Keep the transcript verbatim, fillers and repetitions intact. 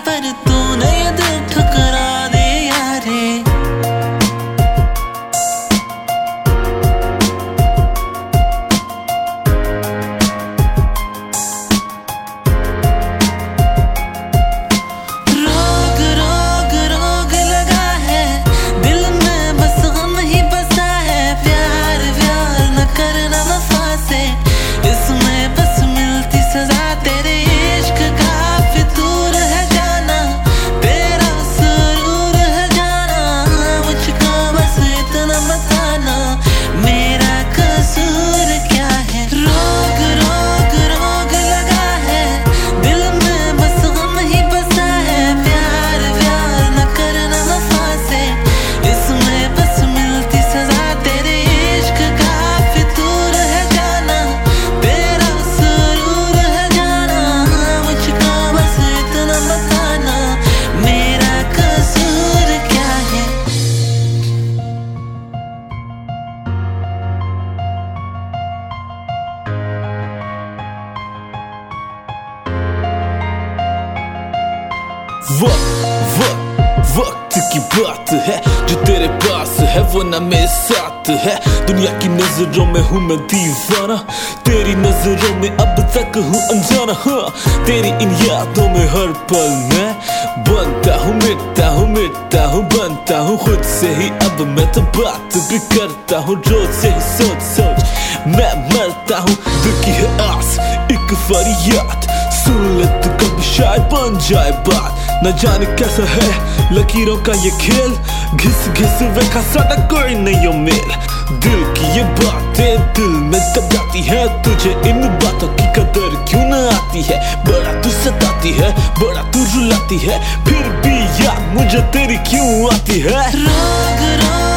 पर तूने ये दिल ठुकरा दिया रे। वक्त वक्त वक्त की बात है, जो तेरे पास है वो ना मेरे साथ है। दुनिया की नजरों में हूँ मैं दीवाना, तेरी नजरों में अब तक हूँ अनजाना। हाँ, तेरी इन यादों में हर पल मैं बनता हूँ, मिटता हूँ मिटता हूँ बनता हूँ खुद से ही। अब मैं तो बात भी करता हूँ रोज से ही, सोच सोच मैं मरता हूँ। दिल की है आस एक फरियाद, सुन ले तो कभी शायद बन जाए बात। न जाने कैसा है लकीरों का ये खेल, घिस घिस वेखा सादा कोई नहीं हो मेल। दिल की ये बातें दिल में दब जाती है, तुझे इन बातों की कदर क्यों न आती है। बड़ा तू सताती है, बड़ा तू रुलाती है, फिर भी याद मुझे तेरी क्यों आती है। रोग रोग